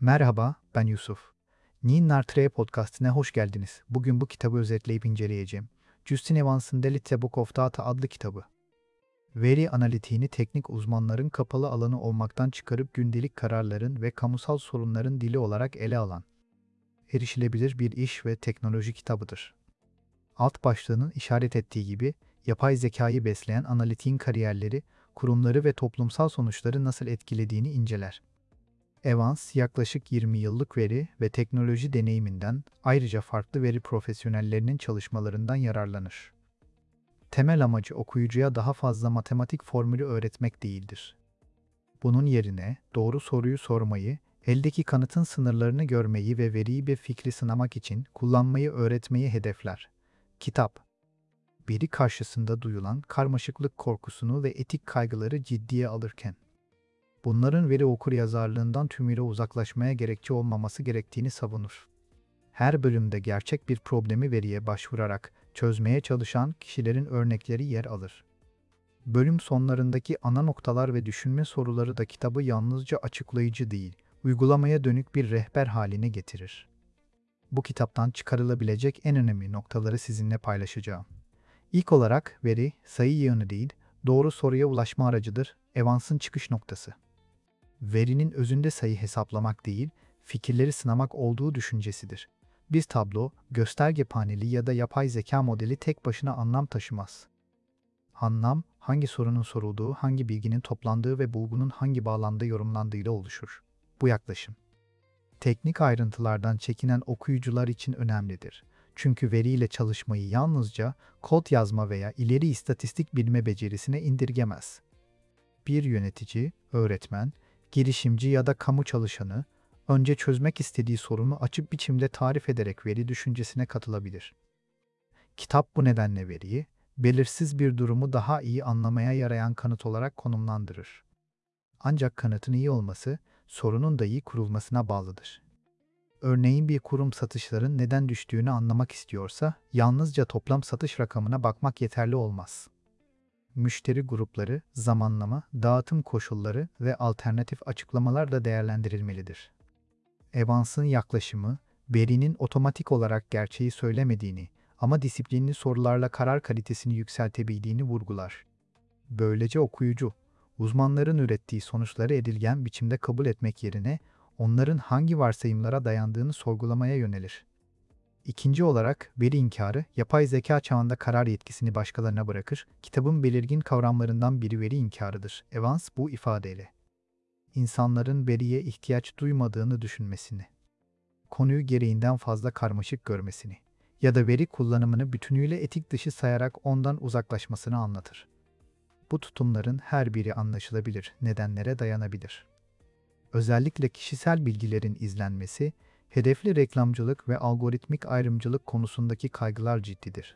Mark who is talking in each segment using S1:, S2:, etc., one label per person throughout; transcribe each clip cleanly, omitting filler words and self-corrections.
S1: Merhaba, ben Yusuf. Ninnar Tre podcastine hoş geldiniz. Bugün bu kitabı özetleyip inceleyeceğim. Justin Evans'ın Delete Book of Data adlı kitabı. Veri analitiğini teknik uzmanların kapalı alanı olmaktan çıkarıp gündelik kararların ve kamusal sorunların dili olarak ele alan, erişilebilir bir iş ve teknoloji kitabıdır. Alt başlığının işaret ettiği gibi, yapay zekayı besleyen analitiğin kariyerleri, kurumları ve toplumsal sonuçları nasıl etkilediğini inceler. Evans, yaklaşık 20 yıllık veri ve teknoloji deneyiminden, ayrıca farklı veri profesyonellerinin çalışmalarından yararlanır. Temel amacı okuyucuya daha fazla matematik formülü öğretmek değildir. Bunun yerine doğru soruyu sormayı, eldeki kanıtın sınırlarını görmeyi ve veriyi bir fikri sınamak için kullanmayı öğretmeyi hedefler. Kitap, veri karşısında duyulan karmaşıklık korkusunu ve etik kaygıları ciddiye alırken, bunların veri okuryazarlığından tümüyle uzaklaşmaya gerekçe olmaması gerektiğini savunur. Her bölümde gerçek bir problemi veriye başvurarak çözmeye çalışan kişilerin örnekleri yer alır. Bölüm sonlarındaki ana noktalar ve düşünme soruları da kitabı yalnızca açıklayıcı değil, uygulamaya dönük bir rehber haline getirir. Bu kitaptan çıkarılabilecek en önemli noktaları sizinle paylaşacağım. İlk olarak veri, sayı yığını değil, doğru soruya ulaşma aracıdır, Evans'ın çıkış noktası. Verinin özünde sayı hesaplamak değil, fikirleri sınamak olduğu düşüncesidir. Bir tablo, gösterge paneli ya da yapay zeka modeli tek başına anlam taşımaz. Anlam, hangi sorunun sorulduğu, hangi bilginin toplandığı ve bulgunun hangi bağlamda yorumlandığıyla oluşur. Bu yaklaşım, teknik ayrıntılardan çekinen okuyucular için önemlidir. Çünkü veriyle çalışmayı yalnızca kod yazma veya ileri istatistik bilme becerisine indirgemez. Bir yönetici, öğretmen, girişimci ya da kamu çalışanı, önce çözmek istediği sorunu açık biçimde tarif ederek veri düşüncesine katılabilir. Kitap bu nedenle veriyi, belirsiz bir durumu daha iyi anlamaya yarayan kanıt olarak konumlandırır. Ancak kanıtın iyi olması, sorunun da iyi kurulmasına bağlıdır. Örneğin bir kurum satışların neden düştüğünü anlamak istiyorsa, yalnızca toplam satış rakamına bakmak yeterli olmaz. Müşteri grupları, zamanlama, dağıtım koşulları ve alternatif açıklamalar da değerlendirilmelidir. Evans'ın yaklaşımı, verinin otomatik olarak gerçeği söylemediğini ama disiplinli sorularla karar kalitesini yükseltebildiğini vurgular. Böylece okuyucu, uzmanların ürettiği sonuçları edilgen biçimde kabul etmek yerine onların hangi varsayımlara dayandığını sorgulamaya yönelir. İkinci olarak veri inkarı, yapay zeka çağında karar yetkisini başkalarına bırakır. Kitabın belirgin kavramlarından biri veri inkarıdır. Evans bu ifadeyle insanların veriye ihtiyaç duymadığını düşünmesini, konuyu gereğinden fazla karmaşık görmesini ya da veri kullanımını bütünüyle etik dışı sayarak ondan uzaklaşmasını anlatır. Bu tutumların her biri anlaşılabilir nedenlere dayanabilir. Özellikle kişisel bilgilerin izlenmesi, hedefli reklamcılık ve algoritmik ayrımcılık konusundaki kaygılar ciddidir.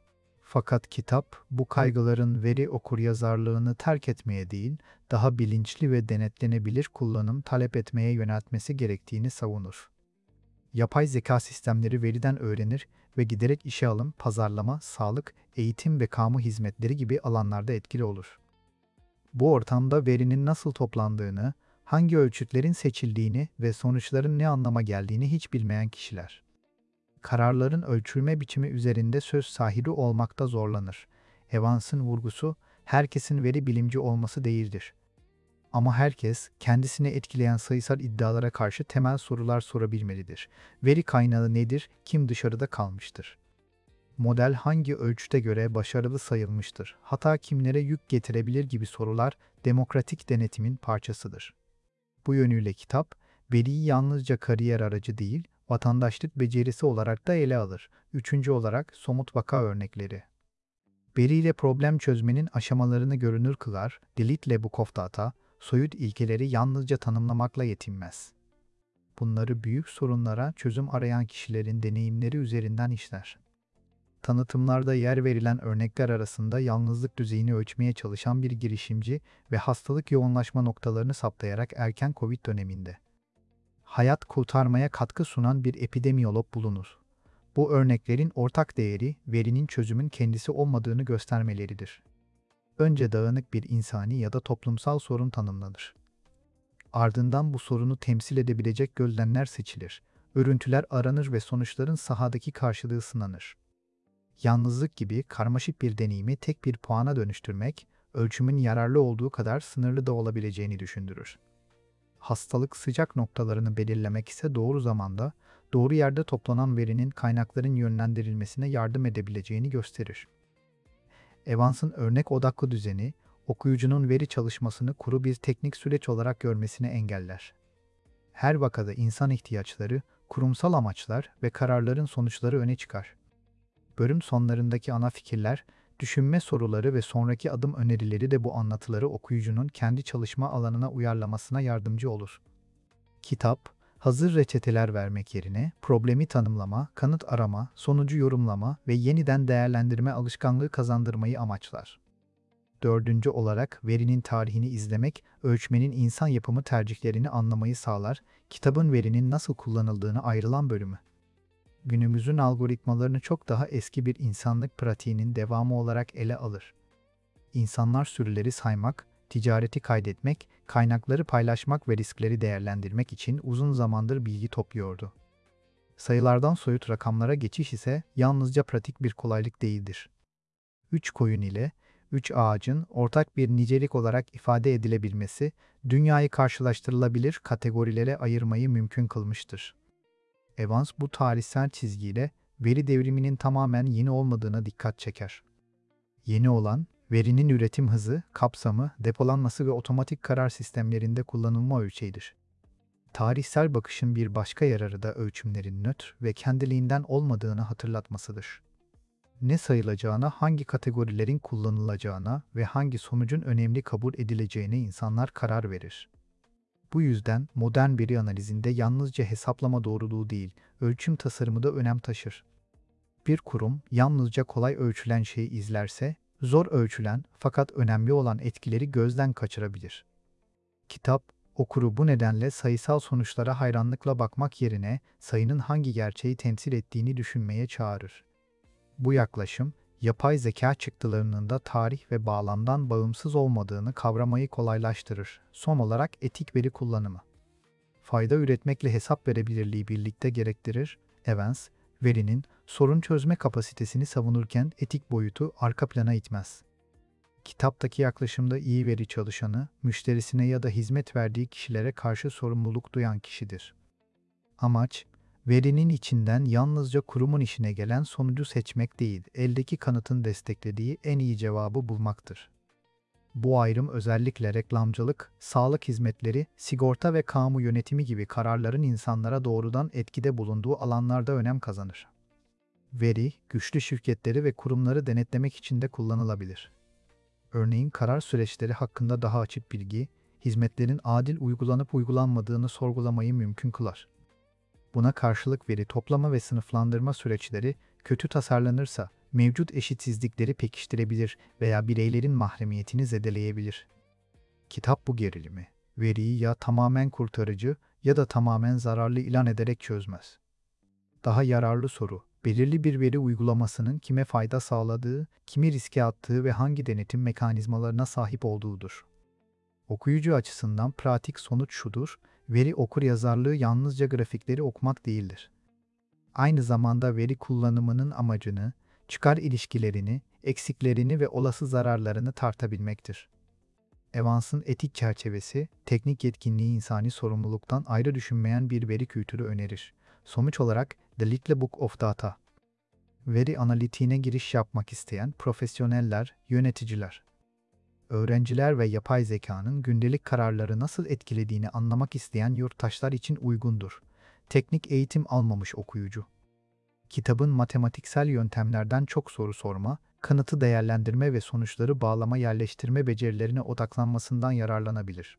S1: Fakat kitap, bu kaygıların veri okuryazarlığını terk etmeye değil, daha bilinçli ve denetlenebilir kullanım talep etmeye yöneltmesi gerektiğini savunur. Yapay zeka sistemleri veriden öğrenir ve giderek işe alım, pazarlama, sağlık, eğitim ve kamu hizmetleri gibi alanlarda etkili olur. Bu ortamda verinin nasıl toplandığını, hangi ölçütlerin seçildiğini ve sonuçların ne anlama geldiğini hiç bilmeyen kişiler, kararların ölçülme biçimi üzerinde söz sahibi olmakta zorlanır. Evans'ın vurgusu, herkesin veri bilimci olması değildir. Ama herkes, kendisini etkileyen sayısal iddialara karşı temel sorular sorabilmelidir. Veri kaynağı nedir, kim dışarıda kalmıştır? Model hangi ölçüte göre başarılı sayılmıştır? Hata kimlere yük getirebilir gibi sorular demokratik denetimin parçasıdır. Bu yönüyle kitap, veriyi yalnızca kariyer aracı değil, vatandaşlık becerisi olarak da ele alır. Üçüncü olarak somut vaka örnekleri. Veriyle problem çözmenin aşamalarını görünür kılar, Delete Book of Data, soyut ilkeleri yalnızca tanımlamakla yetinmez. Bunları büyük sorunlara çözüm arayan kişilerin deneyimleri üzerinden işler. Tanıtımlarda yer verilen örnekler arasında yalnızlık düzeyini ölçmeye çalışan bir girişimci ve hastalık yoğunlaşma noktalarını saptayarak erken Covid döneminde hayat kurtarmaya katkı sunan bir epidemiyolog bulunur. Bu örneklerin ortak değeri, verinin çözümün kendisi olmadığını göstermeleridir. Önce dağınık bir insani ya da toplumsal sorun tanımlanır. Ardından bu sorunu temsil edebilecek gözlemler seçilir. Örüntüler aranır ve sonuçların sahadaki karşılığı sınanır. Yalnızlık gibi karmaşık bir deneyimi tek bir puana dönüştürmek, ölçümün yararlı olduğu kadar sınırlı da olabileceğini düşündürür. Hastalık sıcak noktalarını belirlemek ise doğru zamanda, doğru yerde toplanan verinin kaynakların yönlendirilmesine yardım edebileceğini gösterir. Evans'ın örnek odaklı düzeni, okuyucunun veri çalışmasını kuru bir teknik süreç olarak görmesini engeller. Her vakada insan ihtiyaçları, kurumsal amaçlar ve kararların sonuçları öne çıkar. Bölüm sonlarındaki ana fikirler, düşünme soruları ve sonraki adım önerileri de bu anlatıları okuyucunun kendi çalışma alanına uyarlamasına yardımcı olur. Kitap, hazır reçeteler vermek yerine problemi tanımlama, kanıt arama, sonucu yorumlama ve yeniden değerlendirme alışkanlığı kazandırmayı amaçlar. Dördüncü olarak verinin tarihini izlemek, ölçmenin insan yapımı tercihlerini anlamayı sağlar, kitabın verinin nasıl kullanıldığını ayrılan bölümü. Günümüzün algoritmalarını çok daha eski bir insanlık pratiğinin devamı olarak ele alır. İnsanlar sürüleri saymak, ticareti kaydetmek, kaynakları paylaşmak ve riskleri değerlendirmek için uzun zamandır bilgi topluyordu. Sayılardan soyut rakamlara geçiş ise yalnızca pratik bir kolaylık değildir. 3 koyun ile 3 ağacın ortak bir nicelik olarak ifade edilebilmesi, dünyayı karşılaştırılabilir kategorilere ayırmayı mümkün kılmıştır. Evans bu tarihsel çizgiyle veri devriminin tamamen yeni olmadığına dikkat çeker. Yeni olan, verinin üretim hızı, kapsamı, depolanması ve otomatik karar sistemlerinde kullanılma ölçeğidir. Tarihsel bakışın bir başka yararı da ölçümlerin nötr ve kendiliğinden olmadığını hatırlatmasıdır. Ne sayılacağına, hangi kategorilerin kullanılacağına ve hangi sonucun önemli kabul edileceğine insanlar karar verir. Bu yüzden modern veri analizinde yalnızca hesaplama doğruluğu değil, ölçüm tasarımı da önem taşır. Bir kurum yalnızca kolay ölçülen şeyi izlerse, zor ölçülen fakat önemli olan etkileri gözden kaçırabilir. Kitap, okuru bu nedenle sayısal sonuçlara hayranlıkla bakmak yerine sayının hangi gerçeği temsil ettiğini düşünmeye çağırır. Bu yaklaşım, yapay zeka çıktılarının da tarih ve bağlamdan bağımsız olmadığını kavramayı kolaylaştırır. Son olarak etik veri kullanımı. Fayda üretmekle hesap verebilirliği birlikte gerektirir. Evans, verinin sorun çözme kapasitesini savunurken etik boyutu arka plana itmez. Kitaptaki yaklaşımda iyi veri çalışanı, müşterisine ya da hizmet verdiği kişilere karşı sorumluluk duyan kişidir. Amaç, verinin içinden yalnızca kurumun işine gelen sonucu seçmek değil, eldeki kanıtın desteklediği en iyi cevabı bulmaktır. Bu ayrım özellikle reklamcılık, sağlık hizmetleri, sigorta ve kamu yönetimi gibi kararların insanlara doğrudan etkide bulunduğu alanlarda önem kazanır. Veri, güçlü şirketleri ve kurumları denetlemek için de kullanılabilir. Örneğin karar süreçleri hakkında daha açık bilgi, hizmetlerin adil uygulanıp uygulanmadığını sorgulamayı mümkün kılar. Buna karşılık veri toplama ve sınıflandırma süreçleri kötü tasarlanırsa mevcut eşitsizlikleri pekiştirebilir veya bireylerin mahremiyetini zedeleyebilir. Kitap bu gerilimi, veriyi ya tamamen kurtarıcı ya da tamamen zararlı ilan ederek çözmez. Daha yararlı soru, belirli bir veri uygulamasının kime fayda sağladığı, kimi riske attığı ve hangi denetim mekanizmalarına sahip olduğudur. Okuyucu açısından pratik sonuç şudur, veri okuryazarlığı yalnızca grafikleri okumak değildir. Aynı zamanda veri kullanımının amacını, çıkar ilişkilerini, eksiklerini ve olası zararlarını tartabilmektir. Evans'ın etik çerçevesi, teknik yetkinliği insani sorumluluktan ayrı düşünmeyen bir veri kültürü önerir. Sonuç olarak The Little Book of Data. Veri analitiğine giriş yapmak isteyen profesyoneller, yöneticiler, öğrenciler ve yapay zekanın gündelik kararları nasıl etkilediğini anlamak isteyen yurttaşlar için uygundur. Teknik eğitim almamış okuyucu. Kitabın matematiksel yöntemlerden çok soru sorma, kanıtı değerlendirme ve sonuçları bağlama yerleştirme becerilerine odaklanmasından yararlanabilir.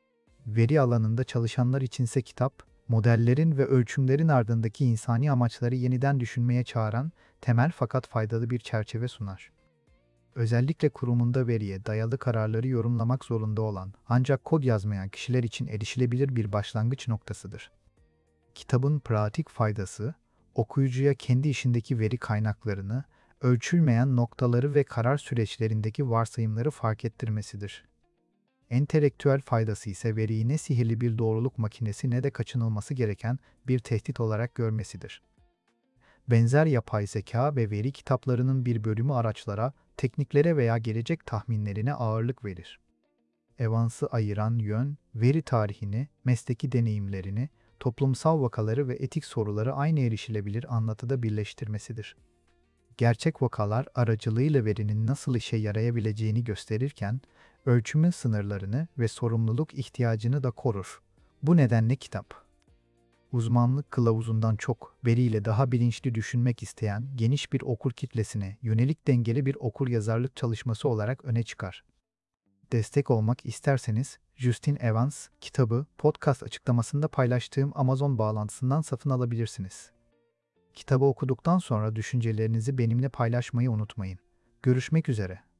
S1: Veri alanında çalışanlar içinse kitap, modellerin ve ölçümlerin ardındaki insani amaçları yeniden düşünmeye çağıran, temel fakat faydalı bir çerçeve sunar. Özellikle kurumunda veriye dayalı kararları yorumlamak zorunda olan, ancak kod yazmayan kişiler için erişilebilir bir başlangıç noktasıdır. Kitabın pratik faydası, okuyucuya kendi işindeki veri kaynaklarını, ölçülmeyen noktaları ve karar süreçlerindeki varsayımları fark ettirmesidir. Entelektüel faydası ise veriyi ne sihirli bir doğruluk makinesi ne de kaçınılması gereken bir tehdit olarak görmesidir. Benzer yapay zeka ve veri kitaplarının bir bölümü araçlara, tekniklere veya gelecek tahminlerine ağırlık verir. Evans'ı ayıran yön, veri tarihini, mesleki deneyimlerini, toplumsal vakaları ve etik soruları aynı erişilebilir anlatıda birleştirmesidir. Gerçek vakalar aracılığıyla verinin nasıl işe yarayabileceğini gösterirken, ölçümün sınırlarını ve sorumluluk ihtiyacını da korur. Bu nedenle kitap, uzmanlık kılavuzundan çok veriyle daha bilinçli düşünmek isteyen geniş bir okur kitlesine yönelik dengeli bir okuryazarlık çalışması olarak öne çıkar. Destek olmak isterseniz, Justin Evans kitabı podcast açıklamasında paylaştığım Amazon bağlantısından satın alabilirsiniz. Kitabı okuduktan sonra düşüncelerinizi benimle paylaşmayı unutmayın. Görüşmek üzere.